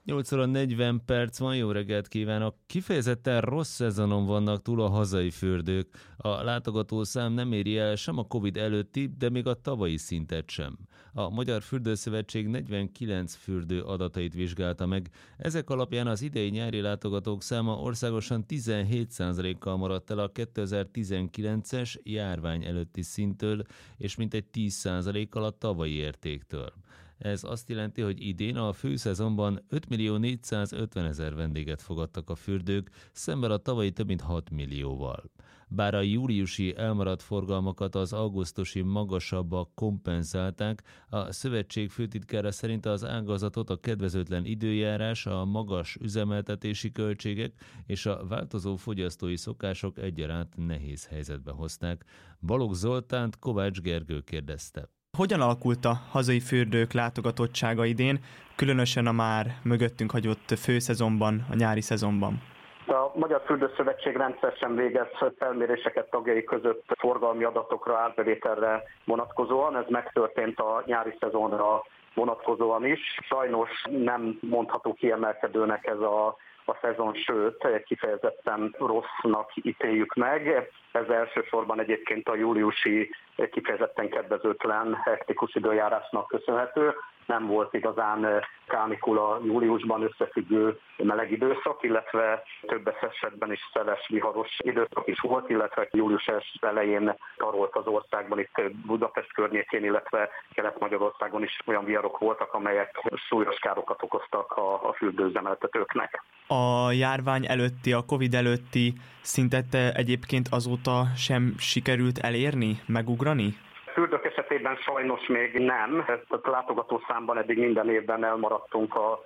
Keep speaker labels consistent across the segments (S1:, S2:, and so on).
S1: 8 óra 40 perc van, jó reggelt kívánok! Kifejezetten rossz szezonon vannak túl a hazai fürdők. A látogatószám nem éri el sem a Covid előtti, de még a tavalyi szintet sem. A Magyar Fürdőszövetség 49 fürdő adatait vizsgálta meg. Ezek alapján az idei nyári látogatók száma országosan 17%-kal maradt el a 2019-es járvány előtti szinttől, és mintegy 10%-kal a tavalyi értéktől. Ez azt jelenti, hogy idén a főszezonban 5.450.000 vendéget fogadtak a fürdők, szemben a tavalyi több mint 6 millióval. Bár a júliusi elmaradt forgalmakat az augusztusi magasabbak kompenzálták, a szövetség főtitkára szerint az ágazatot a kedvezőtlen időjárás, a magas üzemeltetési költségek és a változó fogyasztói szokások egyaránt nehéz helyzetbe hozták. Balogh Zoltánt Kovács Gergő kérdezte.
S2: Hogyan alakult a hazai fürdők látogatottsága idén, különösen a már mögöttünk hagyott főszezonban, a nyári szezonban?
S3: A Magyar Fürdőszövetség rendszeresen végez felméréseket tagjai között forgalmi adatokra, árbevételre vonatkozóan. Ez megtörtént a nyári szezonra vonatkozóan is. Sajnos nem mondható kiemelkedőnek ez a szezon, sőt, kifejezetten rossznak ítéljük meg. Ez elsősorban egyébként a júliusi kifejezetten kedvezőtlen hektikus időjárásnak köszönhető. Nem volt igazán kánikula júliusban összefüggő meleg időszak, illetve több esetben is szeles, viharos időszak is volt, illetve július elején tarolt az országban, itt Budapest környékén, illetve Kelet-Magyarországon is olyan viharok voltak, amelyek súlyos károkat okoztak a fürdőüzemeltetőknek.
S2: A járvány előtti, a Covid előtti szintet egyébként azóta sem sikerült elérni, megugrani?
S3: Fürdők esetében sajnos még nem. A látogatószámban eddig minden évben elmaradtunk a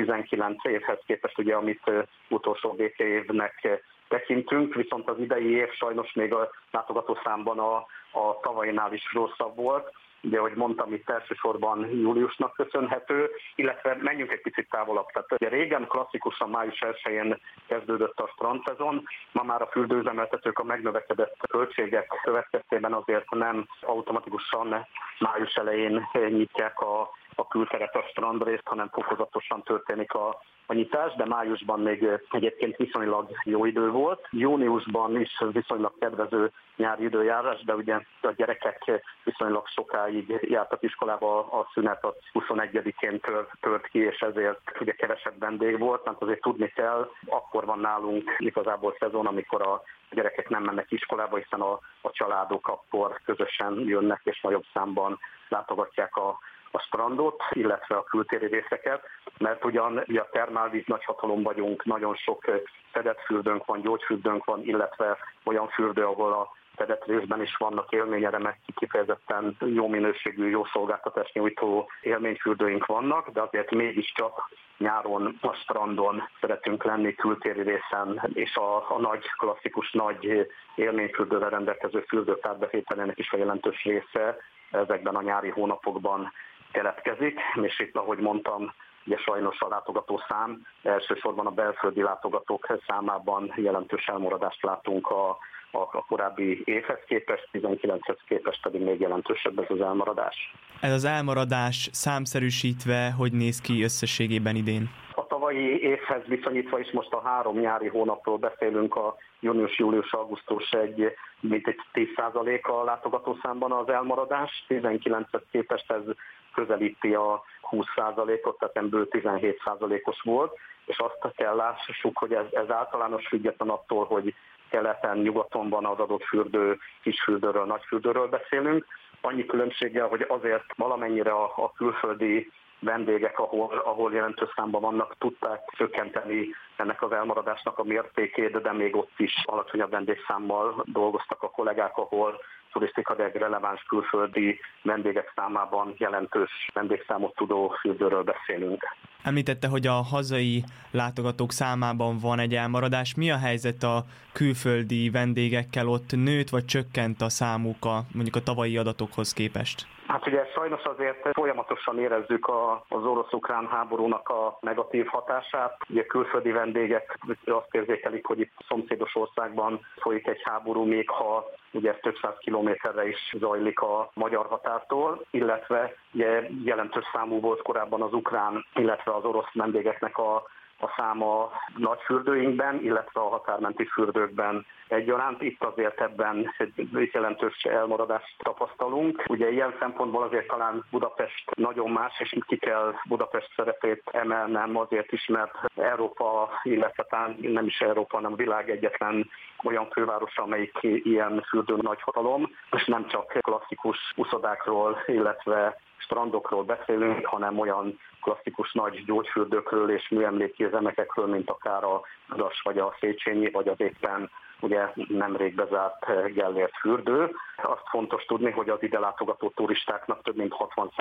S3: 19 évhez képest, ugye, amit utolsó BT évnek tekintünk, viszont az idei év sajnos még a látogatószámban a tavainál is rosszabb volt. Ugye, ahogy mondtam, itt elsősorban júliusnak köszönhető, illetve menjünk egy picit távolabb. Tehát ugye régen klasszikusan május 1-én kezdődött a strandszezon, ma már a fürdőüzemeltetők a megnövekedett költségek következtében azért nem automatikusan május elején nyitják a külteret, a strandrészt, hanem fokozatosan történik a nyitás, de májusban még egyébként viszonylag jó idő volt. Júniusban is viszonylag kedvező nyári időjárás, de ugye a gyerekek viszonylag sokáig jártak iskolába, a szünet a 21-én tört ki, és ezért ugye kevesebb vendég volt, mert azért tudni kell, akkor van nálunk igazából szezon, amikor a gyerekek nem mennek iskolába, hiszen a családok akkor közösen jönnek, és nagyobb számban látogatják a strandot, illetve a kültéri részeket, mert ugyan a termálvíz nagyhatalom vagyunk, nagyon sok fedett fürdőnk van, gyógyfürdőnk van, illetve olyan fürdő, ahol a fedett részben is vannak élményeremek, kifejezetten jó minőségű, jó szolgáltatást nyújtó élményfürdőink vannak, de azért mégiscsak nyáron a strandon szeretünk lenni, kültéri részen, és a nagy, klasszikus nagy élményfürdővel rendelkező fürdők átbevételének is a jelentős része ezekben a nyári hónapokban keletkezik, és itt, ahogy mondtam, ugye sajnos a látogatószám, elsősorban a belföldi látogatók számában jelentős elmaradást látunk a korábbi évhez képest, 19-hez képest pedig még jelentősebb ez az elmaradás.
S2: Ez az elmaradás számszerűsítve, hogy néz ki összességében idén?
S3: A tavalyi évhez viszonyítva is most a 3 nyári hónapról beszélünk, a június, július, augusztus mintegy 10% a látogatószámban az elmaradás, 19-hez képest ez közelíti a 20%-ot, tehát ebből 17%-os volt, és azt kell lássuk, hogy ez általános független attól, hogy keleten, nyugaton van az adott fürdő, kisfürdőről, nagyfürdőről beszélünk. Annyi különbséggel, hogy azért valamennyire a külföldi vendégek, ahol jelentős számban vannak, tudták csökkenteni ennek az elmaradásnak a mértékét, de még ott is alacsonyabb vendégszámmal dolgoztak a kollégák, ahol turisztikailag releváns külföldi vendégek számában jelentős vendégszámot tudó fürdőről beszélünk.
S2: Említette, hogy a hazai látogatók számában van egy elmaradás. Mi a helyzet a külföldi vendégekkel? Ott nőtt vagy csökkent a számuk mondjuk a tavalyi adatokhoz képest?
S3: Hát ugye sajnos azért folyamatosan érezzük az orosz-ukrán háborúnak a negatív hatását. Ugye külföldi vendégek azt érzékelik, hogy itt szomszédos országban folyik egy háború, még ha ugye ez több száz kilométerre is zajlik a magyar határtól, illetve ugye jelentős számú volt korábban az ukrán, illetve az orosz vendégeknek a száma nagy fürdőinkben, illetve a határmenti fürdőkben egyaránt. Itt azért ebben egy jelentős elmaradást tapasztalunk. Ugye ilyen szempontból azért talán Budapest nagyon más, és ki kell Budapest szerepét emelnem azért is, mert Európa, illetve talán nem is Európa, hanem a világ egyetlen olyan fővárosa, amelyik ilyen fürdő nagyhatalom, és nem csak klasszikus uszodákról, illetve strandokról beszélünk, hanem olyan klasszikus nagy gyógyfürdőkről és műemlékkézemekekről, mint akár a Ludas, vagy a Széchenyi, vagy az éppen ugye nemrég bezárt Gellért fürdő. Azt fontos tudni, hogy az ide látogató turistáknak több mint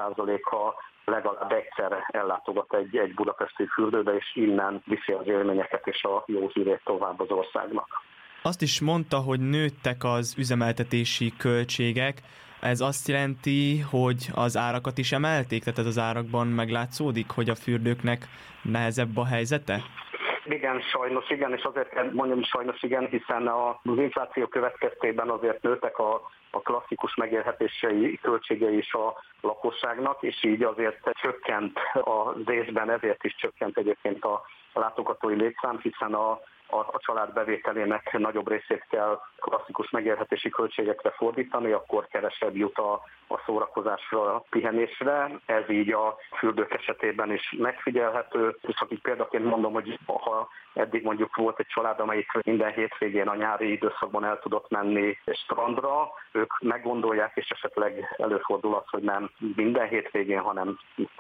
S3: 60%-a legalább egyszer ellátogat egy budapesti fürdőbe, és innen viszi az élményeket és a jó hírét tovább az országnak.
S2: Azt is mondta, hogy nőttek az üzemeltetési költségek. Ez azt jelenti, hogy az árakat is emelték? Tehát ez az árakban meglátszódik, hogy a fürdőknek nehezebb a helyzete?
S3: Igen, sajnos igen, és azért kell mondjam sajnos igen, hiszen az infláció következtében azért nőttek a klasszikus megélhetési költségei is a lakosságnak, és így azért csökkent az részben, ezért is csökkent egyébként a látogatói létszám, hiszen a család bevételének nagyobb részét kell klasszikus megélhetési költségekre fordítani, akkor kevesebb jut a szórakozásra, a pihenésre. Ez így a fürdők esetében is megfigyelhető. És csak így példaként mondom, hogy ha eddig mondjuk volt egy család, amelyik minden hétvégén a nyári időszakban el tudott menni strandra, ők meggondolják, és esetleg előfordul az, hogy nem minden hétvégén, hanem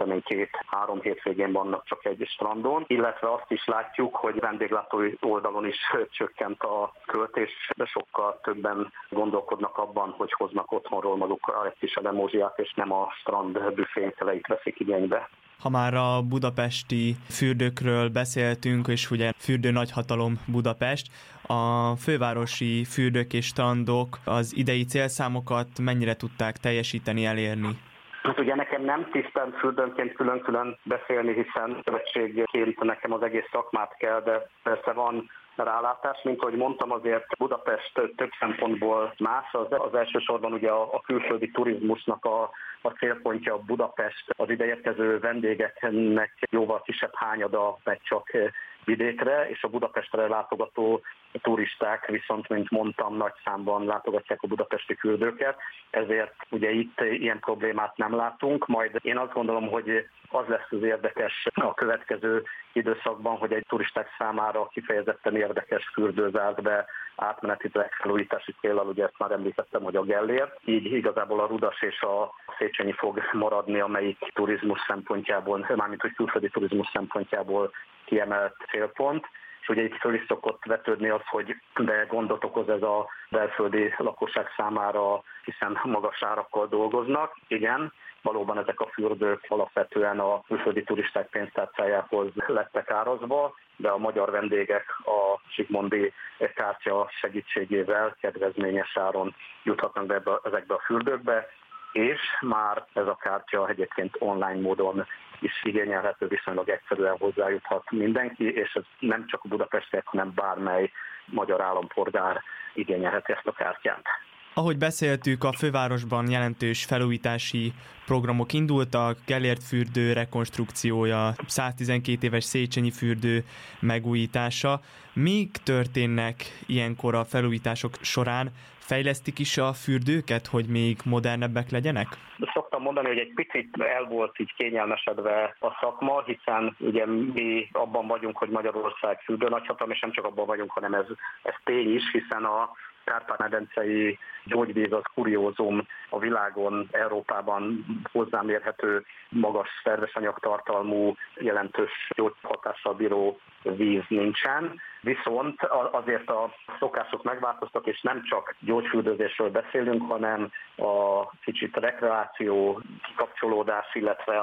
S3: 2-3 hétvégén vannak csak egy strandon. Illetve azt is látjuk, hogy vendéglátói oldalon is csökkent a költés, de sokkal többen gondolkodnak abban, hogy hoznak otthonról magukra egy kis elemózsiát, és nem a strand büfénkeleit veszik igénybe.
S2: Ha már a budapesti fürdőkről beszéltünk, és ugye fürdő nagyhatalom Budapest, a fővárosi fürdők és strandok az idei célszámokat mennyire tudták teljesíteni, elérni?
S3: Hát ugye nekem nem tisztán fürdőnként külön-külön beszélni, hiszen szövetségként nekem az egész szakmát kell, de persze van rálátás, mint ahogy mondtam, azért Budapest több szempontból más. Az elsősorban ugye a külföldi turizmusnak a célpontja Budapest, az ideérkező vendégeknek jóval kisebb hányada megy csak vidékre, és a Budapestre látogató turisták viszont, mint mondtam, nagy számban látogatják a budapesti fürdőket, ezért ugye itt ilyen problémát nem látunk, majd én azt gondolom, hogy az lesz az érdekes a következő időszakban, hogy egy turisták számára kifejezetten érdekes fürdő zárt be átmeneti felújítási céllal, ugye ezt már említettem, hogy a Gellért, így igazából a Ludas és a Széchenyi fog maradni, amelyik turizmus szempontjából, mármint hogy külföldi turizmus szempontjából kiemelt célpont. És ugye itt föl is szokott vetődni az, hogy de gondot okoz ez a belföldi lakosság számára, hiszen magas árakkal dolgoznak. Igen, valóban ezek a fürdők alapvetően a külföldi turisták pénztárcájához lettek árazva, de a magyar vendégek a Zsigmondy kártya segítségével kedvezményes áron juthatnak be ezekbe a fürdőkbe, és már ez a kártya egyébként online módon is igényelhető, viszonylag egyszerűen hozzájuthat mindenki, és ez nem csak a budapestiek, hanem bármely magyar állampolgár igényelheti ezt a kártyát.
S2: Ahogy beszéltük, a fővárosban jelentős felújítási programok indultak, Gellért fürdő rekonstrukciója, 112 éves Széchenyi fürdő megújítása. Mik történnek ilyenkor a felújítások során? Fejlesztik is a fürdőket, hogy még modernebbek legyenek?
S3: Szoktam mondani, hogy egy picit el volt így kényelmesedve a szakma, hiszen ugye mi abban vagyunk, hogy Magyarország fürdő nagyhatalom, és nem csak abban vagyunk, hanem ez tény is, hiszen a Kárpát-medencei gyógyvíz az kuriózum, a világon, Európában hozzámérhető, magas szerves anyagtartalmú, jelentős gyógyhatással bíró víz nincsen. Viszont azért a szokások megváltoztak, és nem csak gyógyfürdőzésről beszélünk, hanem a kicsit rekreáció, kikapcsolódás, illetve a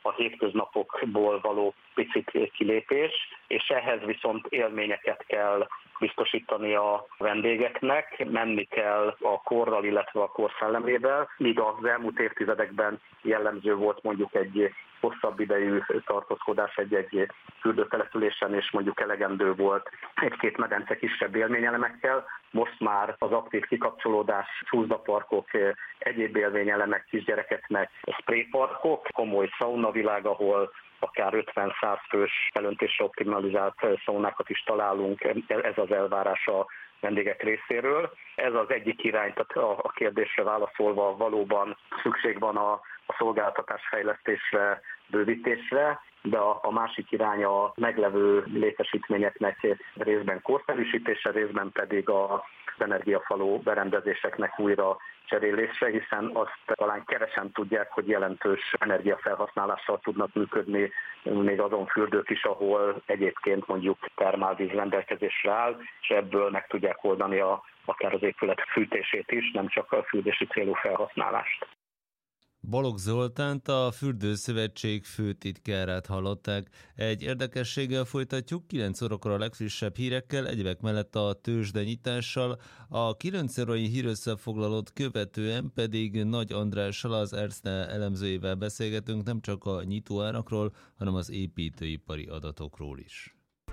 S3: a hétköznapokból való picit kilépés, és ehhez viszont élményeket kell biztosítani a vendégeknek, menni kell a korral, illetve a kor szellemével, míg az elmúlt évtizedekben jellemző volt mondjuk egy hosszabb idejű tartózkodás egy fürdőtelepülésen, és mondjuk elegendő volt egy-két medence kisebb élményelemekkel. Most már az aktív kikapcsolódás, csúszdaparkok, egyéb élményelemek kisgyerekeknek, sprayparkok, komoly szaunavilág, ahol akár 50-100 fős felöntésre optimalizált szaunákat is találunk, ez az elvárás a vendégek részéről. Ez az egyik irány, tehát a kérdésre válaszolva valóban szükség van a szolgáltatás fejlesztésre, bővítésre, de a másik irány a meglevő létesítményeknek részben korszerűsítése, részben pedig az energiafaló berendezéseknek újra cserélésre, hiszen azt talán kevesen tudják, hogy jelentős energiafelhasználással tudnak működni még azon fürdők is, ahol egyébként mondjuk termálvíz rendelkezésre áll, és ebből meg tudják oldani akár az épület fűtését is, nem csak a fűtési célú felhasználást.
S1: Balogh Zoltánt, a Fürdőszövetség főtitkárát hallották. Egy érdekességgel folytatjuk, 9 órakor a legfrissebb hírekkel, egyebek mellett a tőzsdenyitással, a 9 órai hírösszefoglalót követően pedig Nagy Andrással, az Erste elemzőjével beszélgetünk nem csak a nyitóárakról, hanem az építőipari adatokról is.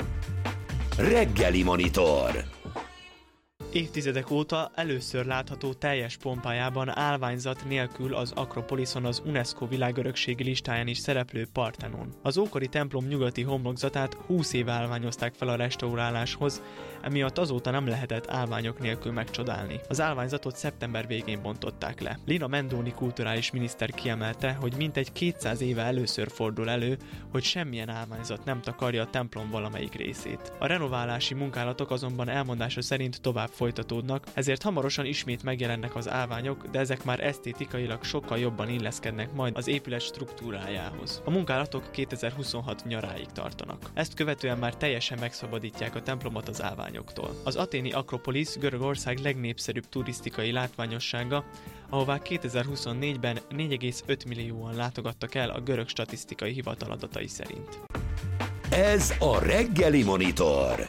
S4: Reggeli Monitor.
S2: Évtizedek óta először látható teljes pompájában állványzat nélkül az Akropoliszon az UNESCO világörökségi listáján is szereplő Parthenon. Az ókori templom nyugati homlokzatát 20 éve állványozták fel a restauráláshoz, emiatt azóta nem lehetett állványok nélkül megcsodálni. Az állványzatot szeptember végén bontották le. Lina Mendoni kulturális miniszter kiemelte, hogy mintegy 200 éve először fordul elő, hogy semmilyen állványzat nem takarja a templom valamelyik részét. A renoválási munkálatok azonban elmondása szerint tovább folytatódnak, ezért hamarosan ismét megjelennek az állványok, de ezek már esztétikailag sokkal jobban illeszkednek majd az épület struktúrájához. A munkálatok 2026 nyaráig tartanak. Ezt követően már teljesen megszabadítják a templomot az állványoktól. Az athéni Akropolisz Görögország legnépszerűbb turisztikai látványossága, ahová 2024-ben 4,5 millióan látogattak el a görög statisztikai hivatal adatai szerint.
S4: Ez a Reggeli Monitor.